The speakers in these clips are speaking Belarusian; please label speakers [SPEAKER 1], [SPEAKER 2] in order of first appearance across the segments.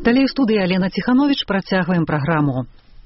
[SPEAKER 1] Далей у студыі Алена Ціхановіч, працягваем праграму.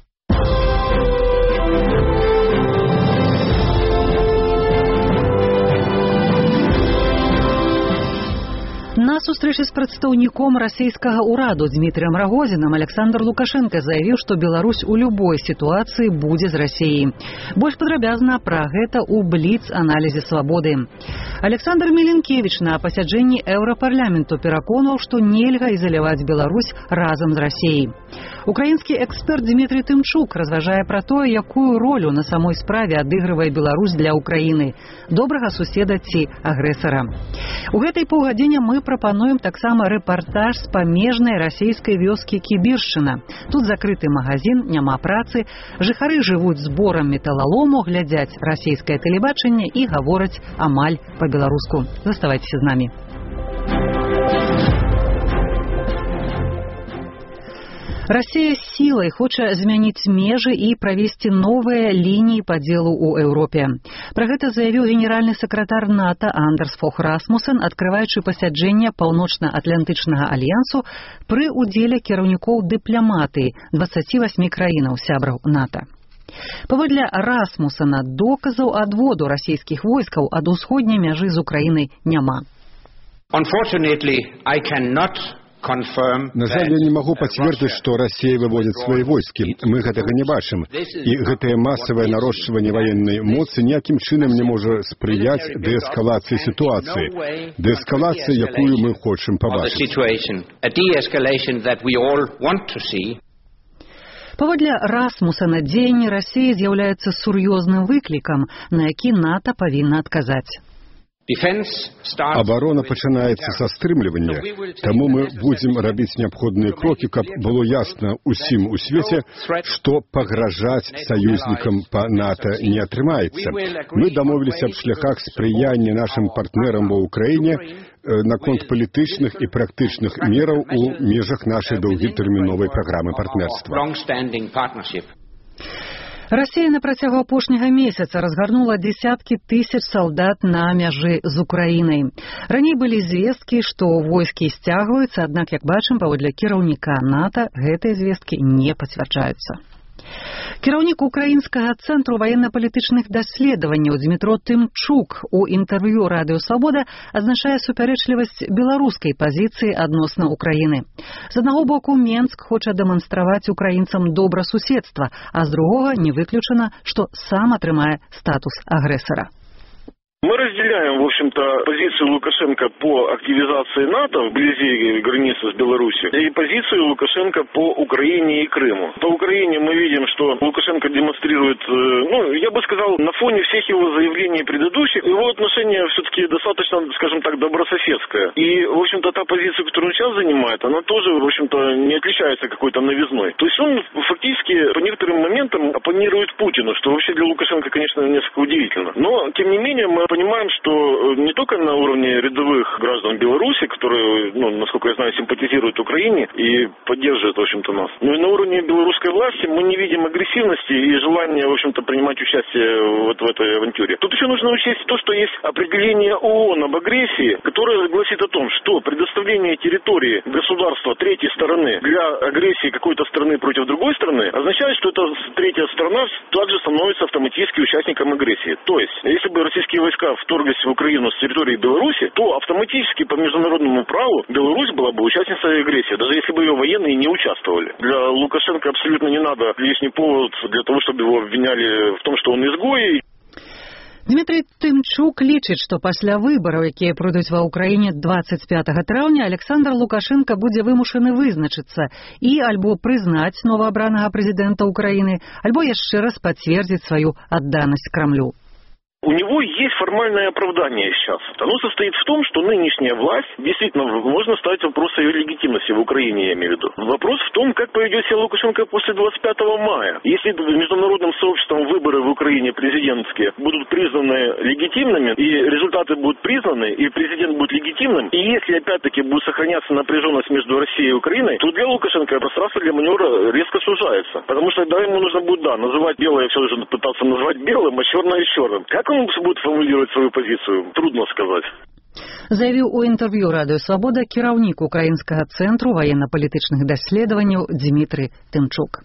[SPEAKER 1] На сустрэчы з прадстаўніком расійскага ўраду Дмітрыем Рагозінам Александр Лукашенко заявіў, што Беларусь у любой сітуацыі будзе з Расіяй. Больш падрабязна пра гэта ў бліц-аналізе «Свабоды». Александр Меленкевич на пасяджэнні Еўрапарламенту пераконаў, што нельга ізаляваць Беларусь разам з Расіяй. Украінскі эксперт Дмітрый Тымчук разважае пра тое, якую ролю на самой справе адыгрывае Беларусь для Украіны, добрага суседа ці агрэсара. У гэтай паўгадзіне мы прапануем таксама рэпартаж з памежнай расійскай вёскі Кібіршчына. Тут закрыты магазин, няма працы, жыхары жывуць зборам металалому, глядзяць расійскае тэлебачанне і гавораць амаль па-беларуску. Заставайцеся з намі. Расія сілай хоча змяніць межы і правесці новыя лініі падзелу ў Еўропе. Пра гэта заявіў генеральны сакратар НАТО Андерс Фог Расмусен, адкрываючы пасяджэнне Паўночна-Атлантычнага альянсу пры ўдзеле кіраўнікоў дыпламатыі 28 краінаў сябраў НАТО. Паводле Расмусена, доказаў адводу расійскіх войскаў ад усходняй мяжы з Украінай няма.
[SPEAKER 2] На жаль, я не могу подтвердить, что Россия выводит свои войски. Мы гэтага не бачым. И гэтае массовое нарощивание военной моцы ніякім чынам не можа спрыяць дээскалацыі ситуации. Дээскалацыі, якую мы хочам побачыць.
[SPEAKER 1] Паводле Расмусена, дзеянні Расіі з'яўляецца сур'ёзным выклікам, на які НАТО павінна адказаць.
[SPEAKER 2] Оборона пачынаецца са стрымлівання, таму мы будзем рабіць неабходныя крокі, каб было ясна ўсім у свеце, што пагражаць саюзнікам па НАТО не атрымаецца. Мы дамовіліся аб шляхах спрыяння нашым партнерам ва ўкраіне наконт палітычных і практычных мераў у межах нашай доўгітэрміновай праграмы партнерства.
[SPEAKER 1] Расія на працягу апошняга месяца разгарнула дзесяткі тысяч салдат на мяжы з Украінай. Раней былі звесткі, што войскі сцягваюцца, аднак, як бачым, паводле кіраўніка НАТО гэтыя звесткі не пацвярджаюцца. Кіраўнік Украінскага цэнтру ваенна-палітычных даследаванняў Дмітро Тымчук у інтэрв'ю радыё «Свабода» адзначае супярэчлівасць беларускай пазіцыі адносна Украіны. З аднаго боку, Менск хоча дэманстраваць украінцам добрасуседства, а з другога не выключана, што сам атрымае статус агрэсара.
[SPEAKER 3] Мы разделяем, в общем-то, позицию Лукашенко по активизации НАТО вблизи границы с Беларусью и позицию Лукашенко по Украине и Крыму. По Украине мы видим, что Лукашенко демонстрирует, я бы сказал, на фоне всех его заявлений предыдущих, его отношение все-таки достаточно, скажем так, добрососедское. И, в общем-то, та позиция, которую он сейчас занимает, она тоже, в общем-то, не отличается какой-то новизной. То есть он фактически по некоторым моментам оппонирует Путину, что вообще для Лукашенко, конечно, несколько удивительно. Но, тем не менее, мы понимаем, что не только на уровне рядовых граждан Беларуси, которые, насколько я знаю, симпатизируют Украине и поддерживают, в общем-то, нас, но и на уровне белорусской власти мы не видим агрессивности и желания, в общем-то, принимать участие вот в этой авантюре. Тут еще нужно учесть то, что есть определение ООН об агрессии, которое гласит о том, что предоставление территории государства третьей стороны для агрессии какой-то страны против другой страны означает, что эта третья сторона также становится автоматически участником агрессии. То есть, если бы российские войска вторглись в Украину с территории Беларуси, то автоматически по международному праву Беларусь была бы участницей агрессии, даже если бы ее военные не участвовали. Для Лукашенко абсолютно не надо лишний повод для того, чтобы его обвиняли в том, что он изгой.
[SPEAKER 1] Дмітрый Тымчук лічыць, што пасля выбараў, якія пройдуць ва ўкраіне 25 траўня, Александр Лукашенко будзе вымушаны вызначыцца і альбо прызнаць новаабранага прэзідэнта Украіны, альбо яшчэ раз пацвердзіць сваю адданасць Крамлю.
[SPEAKER 3] У него есть формальное оправдание сейчас. Оно состоит в том, что нынешняя власть, действительно, можно ставить вопрос о ее легитимности в Украине, я имею в виду. Вопрос в том, как поведет себя Лукашенко после 25 мая. Если международным сообществом выборы в Украине президентские будут признаны легитимными, и результаты будут признаны, и президент будет легитимным, и если опять-таки будет сохраняться напряженность между Россией и Украиной, то для Лукашенко пространство для маневра резко сужается. Потому что тогда ему нужно будет, называть белое, все же пытаться назвать белым, а черное черным. Как он будет формулировать свою позицию? Трудно сказать.
[SPEAKER 1] заявіў у інтэрв'ю радыё Свабода кіраўнік украінскага цэнтру ваенна-палітычных даследаванняў Дмітрый Тымчук.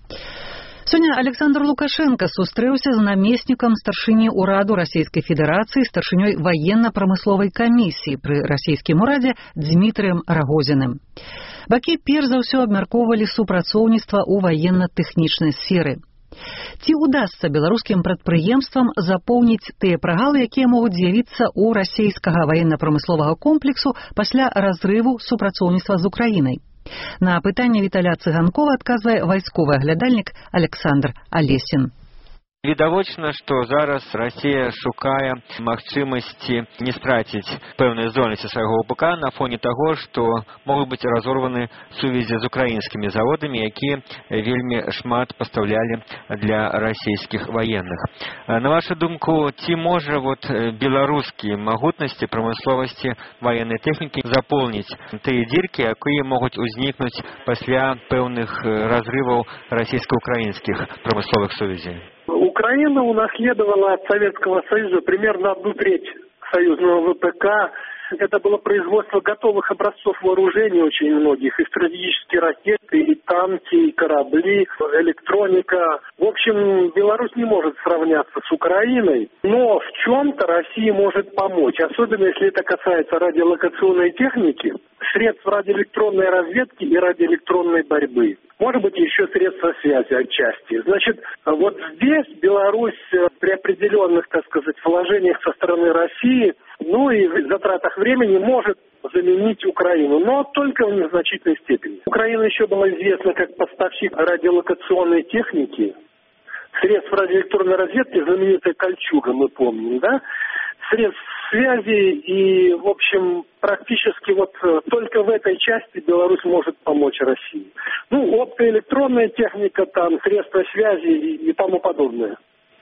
[SPEAKER 1] Сёння Александр Лукашенко сустрэўся з намеснікам старшыні ўраду Расійскай Федэрацыі, старшынёй ваенна-прамысловай камісіі пры расійскім урадзе Дмітрыем Рагозіным. Бакі перш за ўсё абмяркоўвалі супрацоўніцтва ў ваенна-тэхнічнай сферы. Ці ўдасца беларускім прадпрыемствам запоўніць тыя прагалы, якія могуць з'явіцца ў расійскага ваенна-прамысловага комплексу пасля разрыву супрацоўніцтва з Украінай? На пытанне Віталя Цыганкова адказвае вайсковы аглядальнік Александр Алесін.
[SPEAKER 4] Відавочна, што зараз Расія шукае магчымасці не страціць пэўныя здольнасці свайго ВПК на фоне таго, што могуць быць разорваны сувязі з украінскімі заводамі, якія вельмі шмат пастаўлялі для расійскіх ваенных. На вашу думку, ці можа беларускія магутнасці прамысловасці ваеннай тэхнікі запоўніць тыя дзіркі, якія могуць узнікнуць пасля пэўных разрываў расійска-украінскіх прамысловых сувязей?
[SPEAKER 5] Украина унаследовала от Советского Союза примерно 1/3 союзного ВПК. Это было производство готовых образцов вооружений очень многих, и стратегические ракеты, и танки, и корабли, электроника. В общем, Беларусь не может сравняться с Украиной, но в чем-то Россия может помочь, особенно если это касается радиолокационной техники, средств радиоэлектронной разведки и радиоэлектронной борьбы. Может быть, еще средства связи отчасти. Значит, вот здесь Беларусь при определенных, так сказать, вложениях со стороны России, ну и в затратах времени может заменить Украину, но только в незначительной степени. Украина еще была известна как поставщик радиолокационной техники, средств радиоэлектронной разведки, знаменитая «Кольчуга», мы помним, да? Средств связи и, в общем, практически только в этой части Беларусь может помочь России. Ну, оптоэлектронная техника, там, средства связи и тому подобное.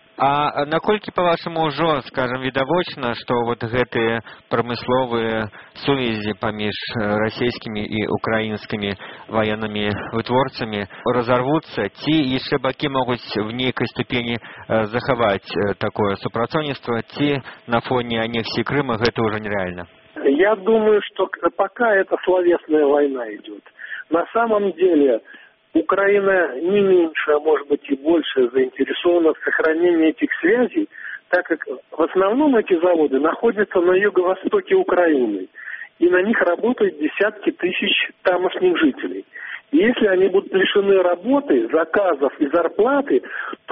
[SPEAKER 4] А наколькі, па-вашаму, ўжо, скажем, відавочна, што гэтыя прамысловыя сувязі паміж расійскімі і украінскімі военнымі вытворцамі разорвуцца, ці яшчэ бакі могуць в нейкай ступені захаваць такое супрацоўніцтва, ці на фоне аннексіі Крыма гэта ўжо нереально?
[SPEAKER 5] Я думаю, что пока это словесная война идет. На самом деле Украина не меньше, а может быть и больше заинтересована в сохранении этих связей, так как в основном эти заводы находятся на юго-востоке Украины, и на них работают десятки тысяч тамошних жителей. И если они будут лишены работы, заказов и зарплаты,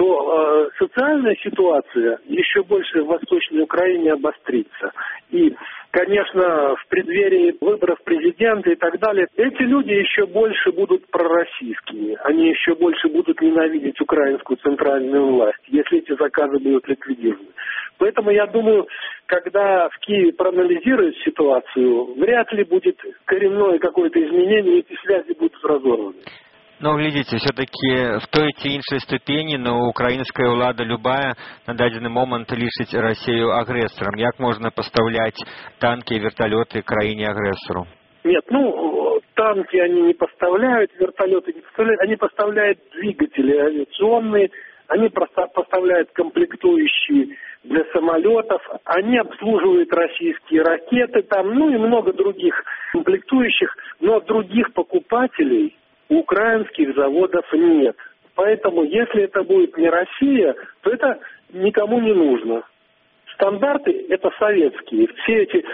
[SPEAKER 5] то социальная ситуация еще больше в Восточной Украине обострится. И, конечно, в преддверии выборов президента и так далее, эти люди еще больше будут пророссийскими. Они еще больше будут ненавидеть украинскую центральную власть, если эти заказы будут ликвидированы. Поэтому я думаю, когда в Киеве проанализируют ситуацию, вряд ли будет коренное какое-то изменение, и эти связи будут разорваны.
[SPEAKER 4] Но, глядите, все-таки в той ці іншай ступені, но украинская ўлада любая на дадзены момент лишить Россию агрессором. Як можно поставлять танки и вертолеты краине-агрессору?
[SPEAKER 5] Нет, танки они не поставляют, вертолеты не поставляют, они поставляют двигатели авиационные, они поставляют комплектующие для самолетов, они обслуживают российские ракеты, и много других комплектующих, но других покупателей у украинских заводов нет. Поэтому, если это будет не Россия, то это никому не нужно. Стандарты это советские. Все эти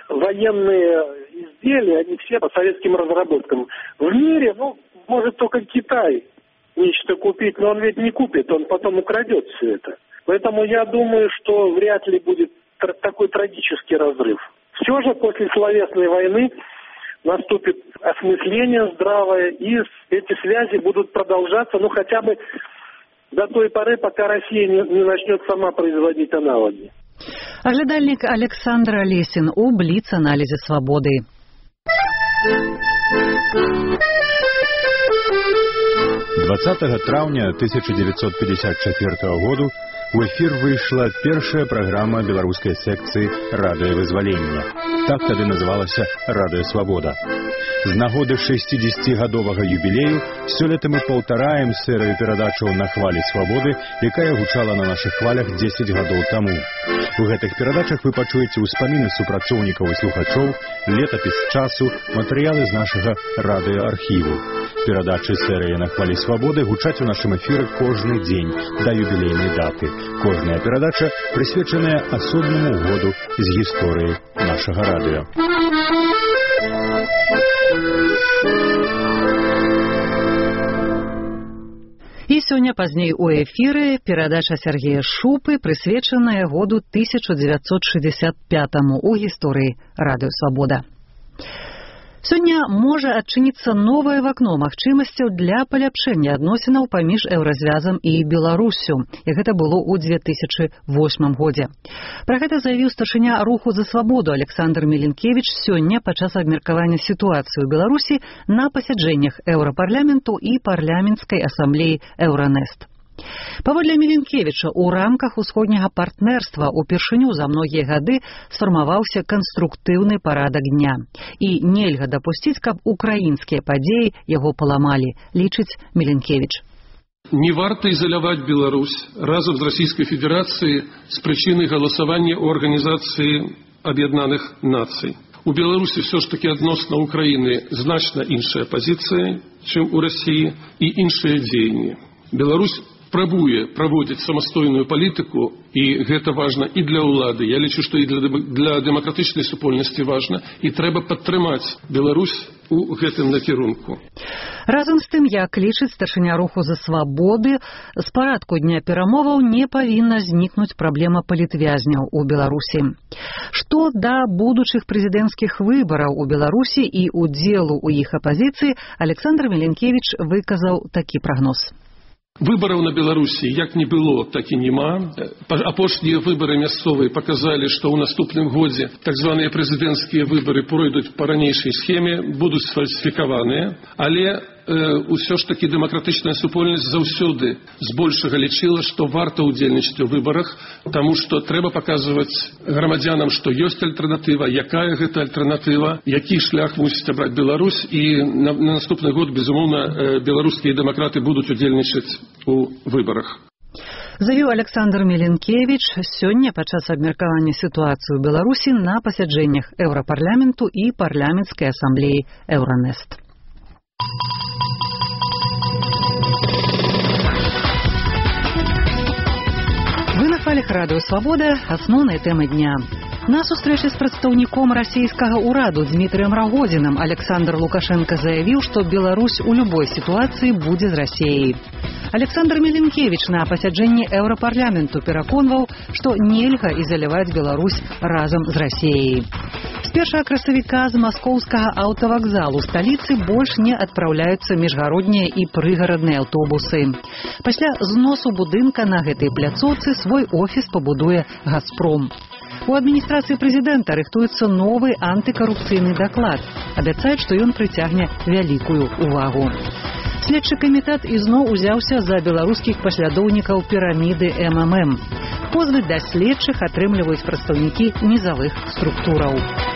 [SPEAKER 5] военные изделия, они все по советским разработкам. В мире, может только Китай нечто купить, но он ведь не купит, он потом украдет все это. Поэтому я думаю, что вряд ли будет такой трагический разрыв. Все же после словесной войны наступит осмысление здравое, и эти связи будут продолжаться, хотя бы до той поры, пока Россия не начнет сама производить аналоги.
[SPEAKER 1] Оглядальник Александр Алесін у Бліц-аналізе Свободы.
[SPEAKER 6] 20 траўня 1954 году у эфир выйшла першая праграма беларускай секцыі радыёвызвалення. Так тады называлася «Радыё Свобода». З нагоды 60-гадовага юбілею сёлета мы паўтараем серыю перадачаў «На хвалі свабоды», якая гучала на нашых хвалях 10 гадоў таму. У гэтых перадачах вы пачуеце ўспаміны супрацоўнікаў і слухачоў, летапіс часу, матэрыялы з нашага радыёархіву. Перадачы серыі «На хвалі свабоды» гучаць у нашым эфіры кожны дзень да юбілейнай даты. Кожная перадача прысвечаная асобнаму году з гісторыі нашага радыё.
[SPEAKER 1] І сёння пазней у эфіры перадача Сергея Шупы, прысвечаная году 1965 у гісторыі радыё «Свабода». Сёння можа адчыніцца новае вакно магчымасцяў для паляпшэння адносінаў паміж Еўразвязам і Беларуссю, як гэта было ў 2008 годзе. Пра гэта заявіў старшыня руху за свабоду Александр Меленкевіч сёння падчас абмеркавання сітуацыі ў Беларусі на пасяджэннях Еўрапарламенту і парламенцкай асамблеі Еўранест. Паводле Меленкевіча, у рамках усходняга партнерства упершыню за многія гады сфармаваўся канструктыўны парадак дня. І нельга дапусціць, каб украінскія падзеі яго паламалі, лічыць Меленкевіч.
[SPEAKER 7] Не варта изолировать Беларусь разом с Российской Федерацией с причиной голосования у Организации Объединенных Наций. У Беларуси все ж таки адносна Украины значно іншая позиция, чем у России, и іншае дзеянне. Беларусь прабуе праводзіць самастойную палітыку, і гэта важна і для ўлады. Я лічу, што і для дэмакратычнай супольнасці важна, і трэба падтрымаць Беларусь у гэтым накірунку.
[SPEAKER 1] Разам з тым, як лічыць старшыня руху за свабоды, з парадку дня перамоваў не павінна знікнуць праблема палітвязняў у Беларусі. Што да будучых прэзідэнцкіх выбараў у Беларусі і удзелу ў іх апазіцыі, Александр Меленкевіч выказаў такі прагноз.
[SPEAKER 7] Выбораў на Беларусі як не было, так і няма. Апошнія выборы мясцовыя показалі, што ў наступным годзе так званыя прэзідэнцкія выборы пройдуць па ранейшай схеме, будуць сфальсіфікаваныя, але ўсё ж такі дэмакратычная супольнасць заўсёды збольшага лічыла, што варта ўдзельнічаць у выбарах, таму што трэба паказваць грамадзянам, што ёсць альтэрнатыва, якая гэта альтэрнатыва, які шлях мусіць абраць Беларусь, і на наступны год, безумоўна, беларускія дэмакраты будуць удзельнічаць у выбарах.
[SPEAKER 1] Заявіў Александр Меленкевіч сёння падчас абмеркавання сітуацыі ў Беларусі на пасяджэннях Еўрапарламенту і парламенцкай асамблеі Еўранест. Вы на хвалях радыё «Свабода» асноўныя тэмы дня. На сустрэчы з прадстаўніком расійскага ўраду Дмітрыем Рагозінам Александр Лукашенко заявіў, што Беларусь у любой сітуацыі будзе з Расіяй. Александр Меленкевіч на пасяджэнні Еўрапарламенту пераконваў, што нельга ізаляваць Беларусь разам з Расіяй. З 1 красавіка з маскоўскага аўтавакзалу сталіцы больш не адпраўляюцца міжгароднія і прыгарадныя аўтобусы. Пасля зносу будынка на гэтай пляцоўцы свой офіс пабудуе «Газпром». У адміністрацыі прэзідэнта рыхтуецца новы антыкарупцыйны даклад. Абяцаюць, што ён прыцягне вялікую увагу. Следчы камітэт ізноў узяўся за беларускіх паслядоўнікаў піраміды МММ. Позвы да следчых атрымліваюць прадстаўнікі нізавых структураў.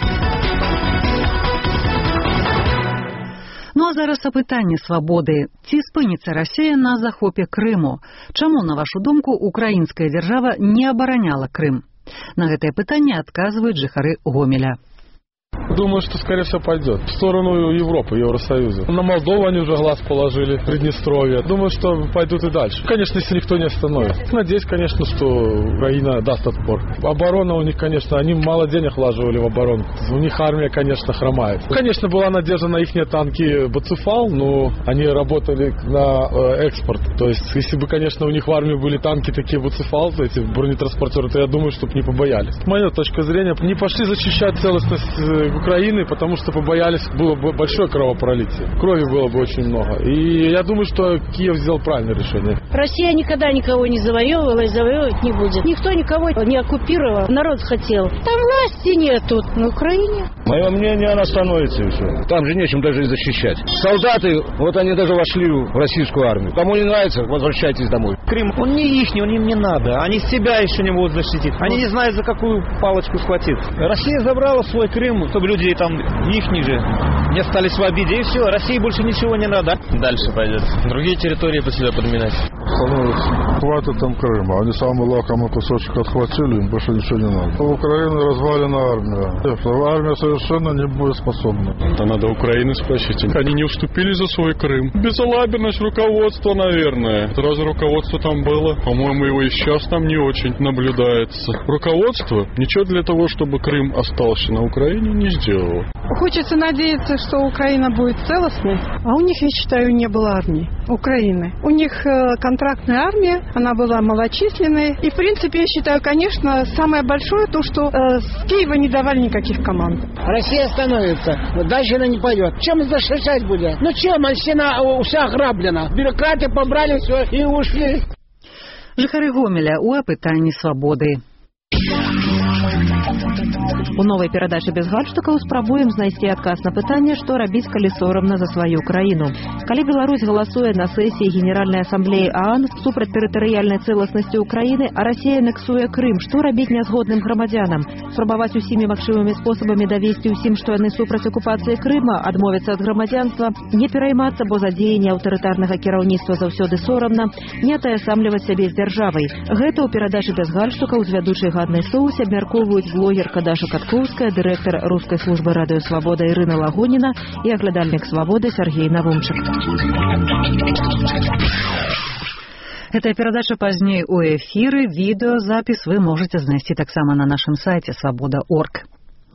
[SPEAKER 1] Ну а зараз апытанне свабоды. Ці спыніцца Расія на захопе Крыму? Чаму, на вашу думку, украінская дзяржава не абараняла Крым? На гэтае пытанне адказваюць жыхары Гомеля.
[SPEAKER 8] Думаю, что, скорее всего, пойдет в сторону Европы, Евросоюза. На Молдову они уже глаз положили, Приднестровье. Думаю, что пойдут и дальше. Конечно, если никто не остановит. Надеюсь, конечно, что Украина даст отпор. Оборона у них, конечно, они мало денег вложили в оборону. У них армия, конечно, хромает. Конечно, была надежда на их танки Буцефал, но они работали на экспорт. То есть, если бы, конечно, у них в армии были танки такие Буцефал, эти бронетранспортеры, то я думаю, чтобы не побоялись. Моя точка зрения, не пошли защищать целостность Украины, потому что побоялись, было бы большое кровопролитие. Крови было бы очень много. И я думаю, что Киев сделал правильное решение.
[SPEAKER 9] Россия никогда никого не завоевывала и завоевывать не будет. Никто никого не оккупировал. Народ хотел. Там власти нету на Украине.
[SPEAKER 10] Мое мнение, она становится и все. Там же нечем даже и защищать. Солдаты, вот они даже вошли в российскую армию. Кому не нравится, возвращайтесь домой.
[SPEAKER 11] Крым, он не ихний, он им не надо. Они себя еще не могут защитить. Они не знают, за какую палочку схватить. Россия забрала свой Крым, чтобы люди там ихние же не остались в обиде. И все, России больше ничего не надо. Дальше пойдет. Другие территории под себя подминать.
[SPEAKER 8] Хватит там Крыма. Они самый лакомый кусочек отхватили, им больше ничего не надо. У Украины развалена армия. Армия совершенно не боеспособна.
[SPEAKER 12] Это надо Украину спросить. Они не уступили за свой Крым. Безалаберность руководства, наверное. Разве руководство там было? По-моему, его и сейчас там не очень наблюдается. Руководство ничего для того, чтобы Крым остался на Украине, не сделало.
[SPEAKER 13] Хочется надеяться, что Украина будет целостной. А у них, я считаю, не было армии Украины. У них контрактная армия, она была малочисленной. И, в принципе, я считаю, конечно, самое большое то, что с Киева не давали никаких команд.
[SPEAKER 14] Россия становится. Дальше она не пойдет. Чем защищать будет? Ну чем? Она вся ограблена. Бюрократы побрали все и ушли.
[SPEAKER 1] Жыхары Гомеля у апытанні свабоды.
[SPEAKER 15] У новай перадачы без гальштукаў спрабуем знайсці адказ на пытанне, што рабіць, калі сорамна за сваю краіну. Калі Беларусь галасуе на сесіі Генеральнай асамблеі ААН супраць тэрытарыяльнай цэласнасці Украіны, а Расія анексуе Крым, што рабіць нязгодным грамадзянам? Спрабаваць усімі магчымымі спосабамі давесці ўсім, што яны супраць акупацыі Крыма, адмовіцца ад грамадзянства, не пераймацца, бо за дзеянні аўтарытарнага кіраўніцтва заўсёды сорамна, не атаясамліваць сябе з дзяржавай. Гэта ў перадачы без гальштукаў з вядучай Гаднай Соус абмяркоўваюць блогерка Даша Каткоўская, дырэктар рускай службы радыё «Свабода» Ірына Лагоніна і аглядальнік «Свабоды» Сергей Навумчык.
[SPEAKER 1] Эта перадача пазней у эфіры. Відэазапіс вы можаце знайсці таксама на нашым сайце свабода.орг.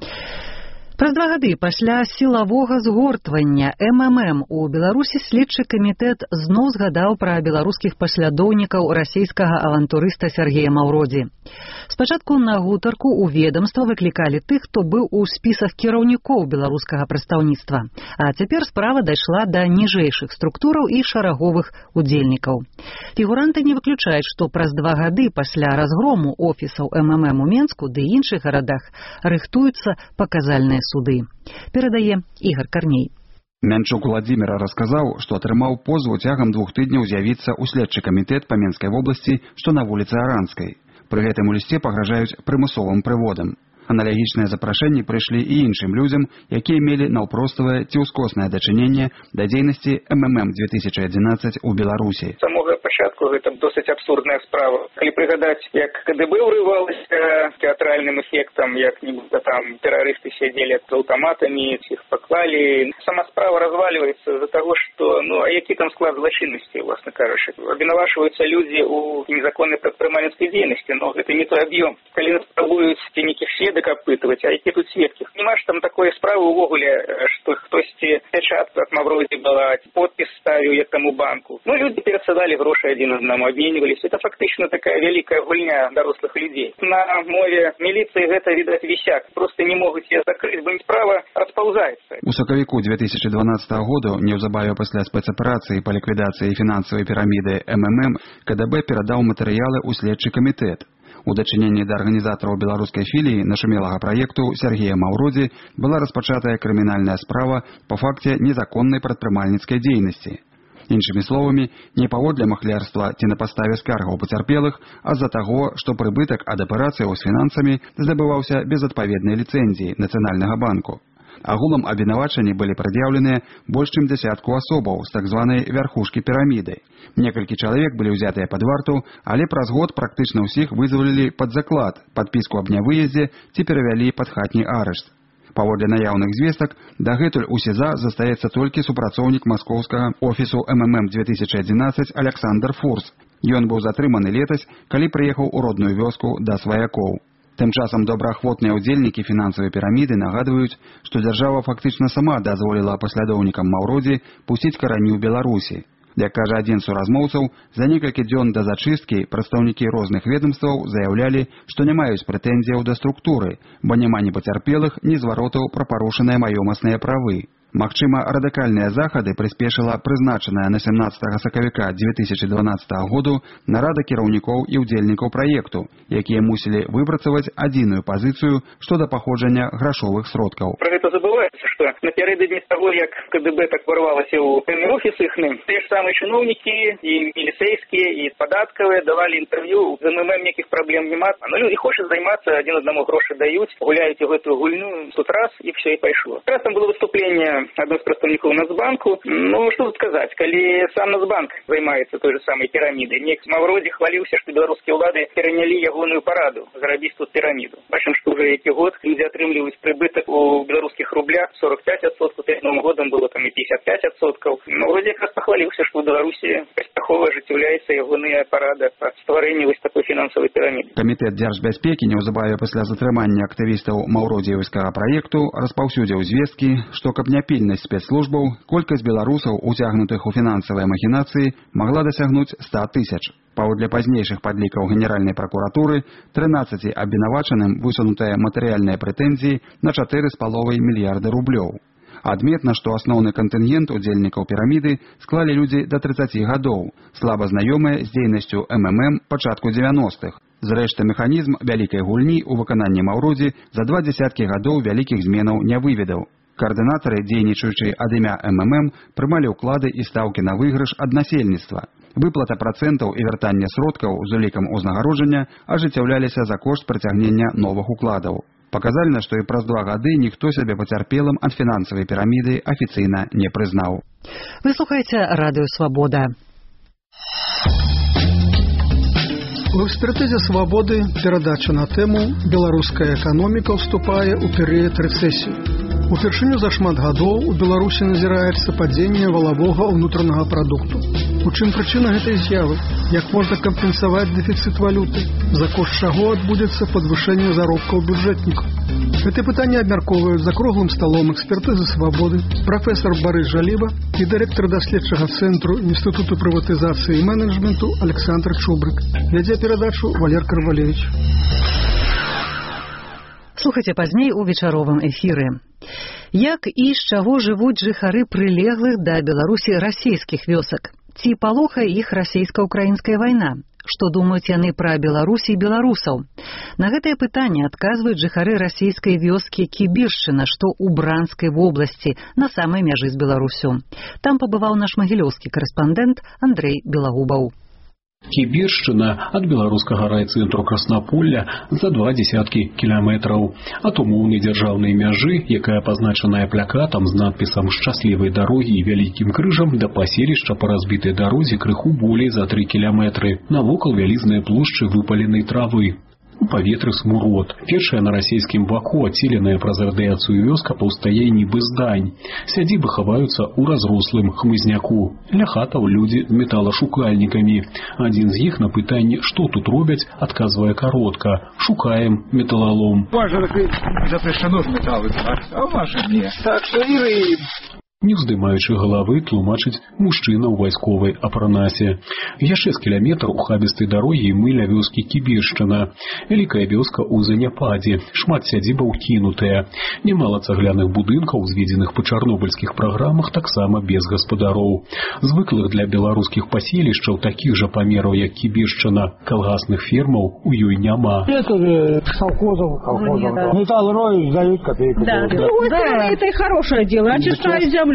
[SPEAKER 1] Праз 2 гады пасля сілавога згортвання МММ у Беларусі следчы камітэт зноў згадаў пра беларускіх паслядоўнікаў расійскага авантурыста Сергея Маўродзі. Спачатку на гутарку ў ведамства выклікалі тых, хто быў у спісах кіраўнікоў беларускага прадстаўніцтва. А цяпер справа дайшла да ніжэйшых структураў і шараговых удзельнікаў. Фігуранты не выключаюць, што праз 2 гады пасля разгрому офісаў МММ у Менску ды іншых гарадах рыхтуюцца паказальныя суды. Перадае Ігор Карней.
[SPEAKER 16] Мянчук Владзіміра расказаў, што атрымаў позву цягам 2 тыдняў з'явіцца ў следчы камітэт па Менскай вобласці, што на вуліцы Аранскай. Пры гэтым у лісце пагражаюць прымусовым прыводам. Аналагічныя запрашэнні прыйшлі і іншым людзям, якія мелі наўпроставае ці ўскоснае дачыненне да дзейнасці МММ 2011 у Беларусі.
[SPEAKER 17] З самого пачатку гэта досыць абсурдная справа. Калі прыгадаць, як КДБ ўрывалася тэатральным эфектам, як нібыта там тэрарысты сядзелі з аўтаматамі, іх паклалі. Сама справа разваливаецца з-за таго, што а які там склад злачыннасці, власна кажучы. Абвінавачваюцца людзі ў незаконнай прадпрымальніцкай дзейнасці, но гэта не той аб'ём. Калі нас спрабуюць нейкіх сведак опытывать, а які тут сведкі. Нема ж там такой справы ўвогуле, што хтосьці пячатка ад Мавродзі была, подпіс ставіў як таму банку. Люди перасадалі грошы адзін аднаму, абменьваліся. Это фактычна такая вялікая гульня дарослых людзей. На мове міліцыі гэта, відаць, вісяк. Просто не могуць яе закрыць, бо справа распаўзаецца.
[SPEAKER 16] У сакавіку 2012 году, неўзабаве пасля спецаперацыі па ліквідацыі фінансавай піраміды МММ, КДБ перадаў матэрыялы ў следчы камітэт. У дачыненні да арганізатараў беларускай філіі нашумелага праекту Сергея Маўродзі была распачатая крымінальная справа па факце незаконнай прадпрымальніцкай дзейнасці. Іншымі словамі, не паводле махлярства ці на паставе скаргаў пацярпелых, а з-за таго, што прыбытак ад аперацыяў з фінансамі здабываўся без адпаведнай ліцэнзіі Нацыянальнага банку. Агулам абвінавачанні былі прад'яўленыя больш чым дзясятку асобаў з так званай вярхушкі піраміды. Некалькі чалавек былі ўзятыя пад варту, але праз год практычна ўсіх вызвалілі пад заклад, падпіску аб нявыездзе ці перавялі пад хатні арышт. Паводле наяўных звестак, дагэтуль у СІЗА застаецца толькі супрацоўнік маскоўскага офісу МММ 2011 Александр Фурс. Ён быў затрыманы летась, калі прыехаў у родную вёску да сваякоў. Тым часам добраахвотныя ўдзельнікі фінансавай піраміды нагадваюць, што дзяржава фактычна сама дазволіла паслядоўнікам Маўродзі пусціць карані ў Беларусі. Як кажа адзін з суразмоўцаў, за некалькі дзён да зачысткі прадстаўнікі розных ведамстваў заяўлялі, што не маюць прэтэнзіяў да структуры, бо няма ні пацярпелых, ні зваротаў пра парушаныя маёмасныя правы. Магчыма, радыкальныя захады прыспешыла прызначаная на 17 сакавіка 2012 году нарада кіраўнікоў і ўдзельнікаў праекту, якія мусілі выпрацаваць адзіную пазіцыю што да паходжання грашовых сродкаў.
[SPEAKER 17] Про гэта забываецца, што напярэдадні таго, як КДБ так ворвалася ў офіс іхны, тыя ж самыя чыноўнікі і міліцэйскія, і падаткавыя давалі інтэрв'ю, з МММ ніякіх праблем няма. Но люди хочуць займацца, адзін аднаму грошы даюць, гуляюць у гэтую гульню тут раз, і все, і пайшло. Раз там было выступленне адно з прадстаўнікоў Нацбанку. Ну, што тут казаць, калі сам Нацбанк займаецца той же самай пірамідай. Нек Мавроді хваліўся, што беларускія ўлады перанялі ягоную параду зарабіць тут піраміду. Бачым, што ўжо які год людзі атрымліваюць прыбытак у беларускіх рублях 45%, перед Новым годам было там і 55%. Ну, вроде якраз пахваліўся, што ў Беларусі паспяхова ажыццяўляецца ягоная парада па стварэнні вось такой фінансавай піраміды.
[SPEAKER 16] Камітэт дзяржбяспекі неўзабаве пасля затрымання актывістаў маўродзіеўскага праекту распаўсюдзіў звесткі, што каб не пільнасць спецслужбаў, колькасць беларусаў, уцягнутых у фінансавыя махінацыі, магла дасягнуць 100 тысяч. Паводле пазнейшых падлікаў Генеральнай пракуратуры, 13 абвінавачаным высунутыя матэрыяльныя прэтэнзіі на 4,5 мільярда рублёў. Адметна, што асноўны кантынгент удзельнікаў піраміды склалі людзі да 30 гадоў, слаба знаёмыя з дзейнасцю МММ пачатку 90-х. Зрэшты, механізм вялікай гульні ў выкананні Маўродзі за 2 дзесяткі гадоў вялікіх зменаў не выведаў. Каардынатары, дзейнічаючы ад імя МММ, прымалі ўклады і стаўкі на выйгрыш ад насельніцтва. Выплата працэнтаў і вяртанне сродкаў з улікам узнагароджання ажыццяўляліся за кошт прыцягнення новых укладаў. Паказальна, што і праз 2 гады ніхто сябе пацярпелым ад фінансавай піраміды афіцыйна не прызнаў.
[SPEAKER 1] Вы слухаеце Радыё Свабода.
[SPEAKER 18] В экспертизе «Свободы» передача на тему «Белорусская экономика вступае ў перыяд рэцэсіі». Упершыню за шмат гадоў у Беларусі назіраецца падзенне валавога ўнутранага прадукту. У чым прычына гэтай з'явы? Як можна кампенсаваць дэфіцыт валюты? За кошт чаго адбудзецца падвышэнне заробкаў бюджэтнікаў? Гэты пытанні абмяркоўваюць за круглым сталом экспертызы «Свободы» прафесор Барыс Жаліба і дырэктар даследчага цэнтру Інстытуту прыватызацыі і менеджменту Александр Чубрык. Вядзе перадачу Валер Карвалевич.
[SPEAKER 1] Слухайце пазней у вечаровым эфіры. Як і з чаго жывуць жыхары прылеглых да Беларусі расійскіх вёсак? Ці палохае іх расійска-украінская вайна? Што думаюць яны пра Беларусь і беларусаў? На гэтае пытанне адказваюць жыхары расійскай вёскі Кібіршчына, што ў Бранскай вобласці, на самай мяжы з Беларусю. Там пабываў наш магілёўскі карэспандэнт Андрэй Белагубаў.
[SPEAKER 19] Кібіршчына ад беларускага райцэнтру Краснапольля за 20 кіламетраў. Ад умоўнай дзяржаўнай мяжы, якая пазначаная плакатам з надпісам «Шчаслівай дарогі» і вялікім крыжам, да паселішча па разбітай дарозе крыху болей за 3 кіламетры. Навокал вялізныя плошчы выпаленай травы. У паветры смурод. Першая на расійскім баку адселеная праз радыяцыю вёска паўстае нібы здань. Сядзібы хаваюцца ў разрослым хмызняку. Ля хатаў людзі з металашукальнікамі. Адзін з іх на пытанне, што тут робяць, адказвае каротка: шукаем металалом.
[SPEAKER 20] Важна запрещено ж металы, а ваша не. Так што і рыб.
[SPEAKER 19] Не ўздымаючы галавы, тлумачыць мужчына ў вайсковай апранасе. Яшчэ з кіламетр ухабістай дарогі мы ля вёскі Кібіршчына. Вялікая вёска ў заняпадзе, шмат сядзібаў кінутыя. Нямала цагляных будынкаў, зведзеных па чарнобыльскіх праграмах, таксама без гаспадароў. Звыклых для беларускіх паселішчаў такіх жа памераў, як Кібіршчына, калгасных фермаў у ёй няма.
[SPEAKER 20] Это же совхозов. Металл роют, сдают копейку.
[SPEAKER 9] Да, это и хорошее дело. Очищают землю.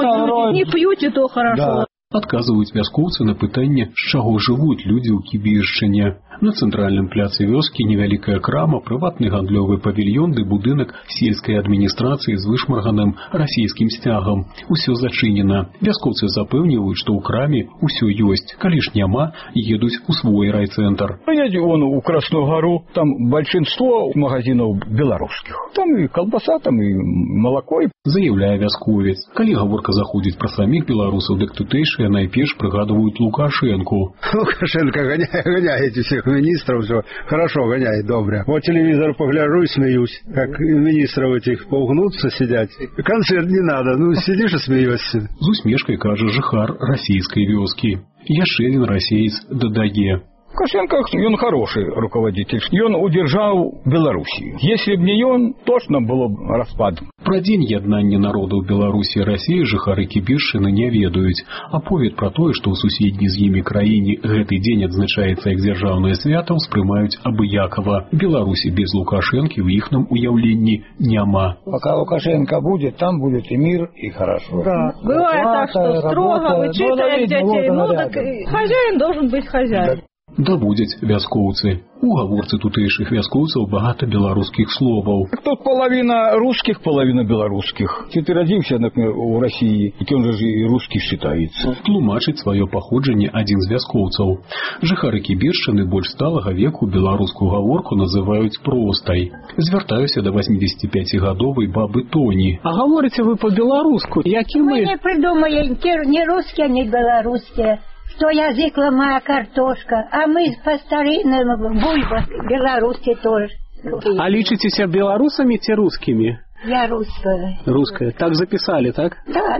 [SPEAKER 9] Не пьете, то хорошо.
[SPEAKER 19] Адказваюць вяскоўцы на пытанне, з чаго жывуць людзі ў Кібіршчыне. На цэнтральным пляцы вёскі невялікая крама, прыватны гандлёвы павільён ды будынак сельскай адміністрацыі з вышмарганым расійскім сцягам. Усё зачынена. Вяскоўцы запэўніваюць, што ў краме ўсё ёсць. Калі ж няма, едуць у свой райцэнтр.
[SPEAKER 20] Едем вон у Красную гору, там большинство магазинов белорусских. Там и колбаса, там и молоко.
[SPEAKER 19] Заяўляе вясковец. Калі гаворка заходзіць пра саміх беларусаў, дык тутэйшыя найперш прыгадваюць Лукашенко.
[SPEAKER 21] Лукашенко гоняет всех министров, все хорошо гоняет, добре. Вот телевизор погляжу и смеюсь, как министров этих поугнутся сидят. Концерт не надо, ну сидишь и смеешься.
[SPEAKER 19] З усмешкай кажа жыхар расійскай вёскі. Яшчэ адзін расеец дадае:
[SPEAKER 20] Лукашенко, он хороший руководитель. Он удержал Белоруссию. Если бы не он, точно было бы распад.
[SPEAKER 19] Пра дзень яднання народаў Беларусі і Расіі жыхары Кібершчыны не ведаюць. Аповед пра тое, што ў суседняй з імі краіне гэты дзень адзначаецца як дзяржаўнае свята, ўспрымаюць абыякава. Беларусі без Лукашэнкі ў іхным уяўленні няма.
[SPEAKER 20] Пока Лукашенко будет, там будет и мир, и хорошо.
[SPEAKER 9] Да. Бывает так, что строго вычитывают детей. Ну, так хозяин должен быть хозяин.
[SPEAKER 19] Даводзяць вяскоўцы. У гаворцы тутэйшых вяскоўцаў багата беларускіх словаў.
[SPEAKER 20] Тут половина русских, половина белорусских. Если ты родился, например, в России, то он же и русский считается.
[SPEAKER 19] Тлумачыць сваё паходжанне адзін з вяскоўцаў. Жыхары Кібершчыны больш сталага веку беларускую гаворку называюць простай. Звяртаюся да 85-гадовай бабы Тоні.
[SPEAKER 2] А гаворыце вы по-беларуску? Які
[SPEAKER 22] мы не придумаем ни русские, ни белорусские. Что язык ломая картошка, а мы по-старинному бульба, белорусы тоже.
[SPEAKER 2] А лічыцеся беларусамі ці русскімі?
[SPEAKER 22] Я русская.
[SPEAKER 2] Русская. Так записали, так?
[SPEAKER 22] Да,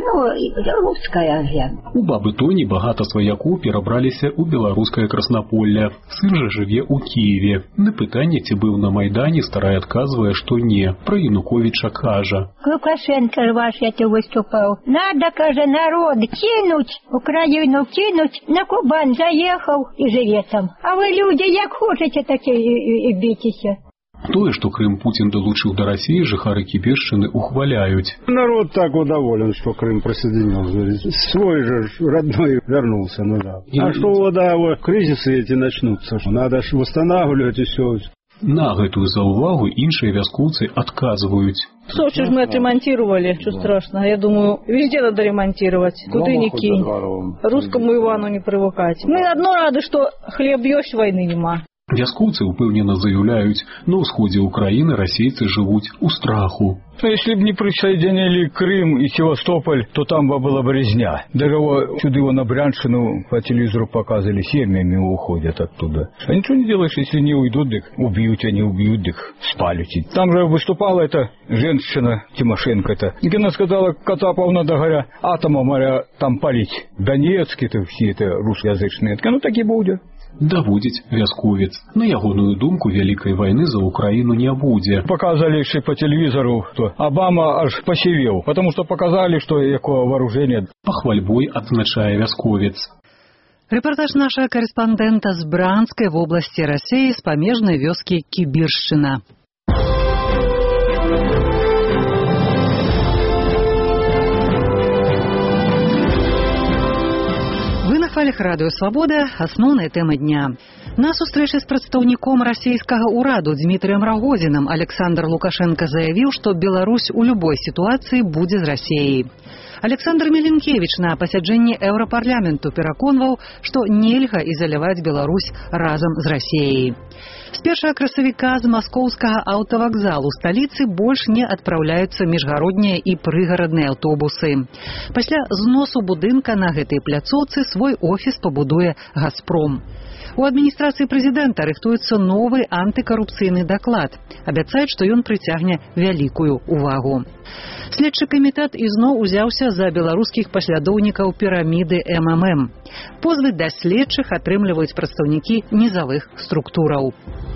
[SPEAKER 22] русская я.
[SPEAKER 19] У бабы Тоні багата сваякоў перабраліся ў беларускае Краснаполле. Сын жа жыве ў Кіеве. На пытанне, ці быў на Майдане, старая адказвае, што не. Пра Януковіча кажа.
[SPEAKER 22] Лукашенко ваш это выступал. Надо, кажа, народ кинуть, Украину кинуть, на Кубань заехал и живе там. А вы, люди, як хочете, такие и битесь.
[SPEAKER 19] Тое, што Крым Путін далучыў да Расіі, жыхары Кібершчыны ухваляюць.
[SPEAKER 21] Народ так удоволен, что Крым присоединился. Свой же родной вернулся, ну да. А что, да, вот кризисы эти начнутся. Надо ж восстанавливать и все.
[SPEAKER 19] На гэтую заўвагу іншыя вяскоўцы адказваюць.
[SPEAKER 9] Сочи же мы отремонтировали, что страшно. Я думаю, везде надо ремонтировать. Куда ни кинь. Русскому Ивану не привыкать. Мы одно рады, что хлеб ешь, войны нема.
[SPEAKER 19] Вяскоўцы упэўнена заяўляюць, на ўсходзе ўкраіны расейцы жывуць у страху.
[SPEAKER 20] Если бы не присоединили Крым и Севастополь, то там была бы резня. Даже сюда на Брянщину по телевизору показывали, семьями уходят оттуда. А ничего не делаешь, если не уйдут, так убьют, а не убьют, так спалят. Там же выступала эта женщина Тимошенко-то. И она сказала, Кацаповна, да говоря, атомом там палить. Донецкие-то все это русскоязычные. Ну так и будет.
[SPEAKER 19] Даводзіць вясковец. На ягоную думку, вялікай вайны за Украину не будзе.
[SPEAKER 20] Показали по телевизору, что Обама аж посевел, потому что показали, что якое вооружение.
[SPEAKER 19] Пахвальбой адзначае вясковец.
[SPEAKER 1] Репортаж нашего корреспондента с Бранской в области России с памежной вёски Кібершчына. Хвалях радыё «Свабода» асноўныя тэмы дня. На сустрэчы з прадстаўніком расійскага ўраду Дмітрыем Рагозінам Александр Лукашенко заявіў, што Беларусь у любой сітуацыі будзе з Расіяй. Александр Меленкевич на пасяджэнні Еўрапарламенту пераконваў, што нельга ізаляваць Беларусь разам з Расіяй. З 1 красавіка з маскоўскага аўтавакзалу сталіцы больш не адпраўляюцца міжгароднія і прыгарадныя аўтобусы. Пасля зносу будынка на гэтай пляцоўцы свой офіс пабудуе «Газпром». У адміністрацыі прэзідэнта рыхтуецца новы антыкарупцыйны даклад. Абяцаюць, што ён прыцягне вялікую увагу. Следчы камітэт ізноў узяўся за беларускіх паслядоўнікаў піраміды МММ. Позвы да следчых атрымліваюць прадстаўнікі нізавых структураў.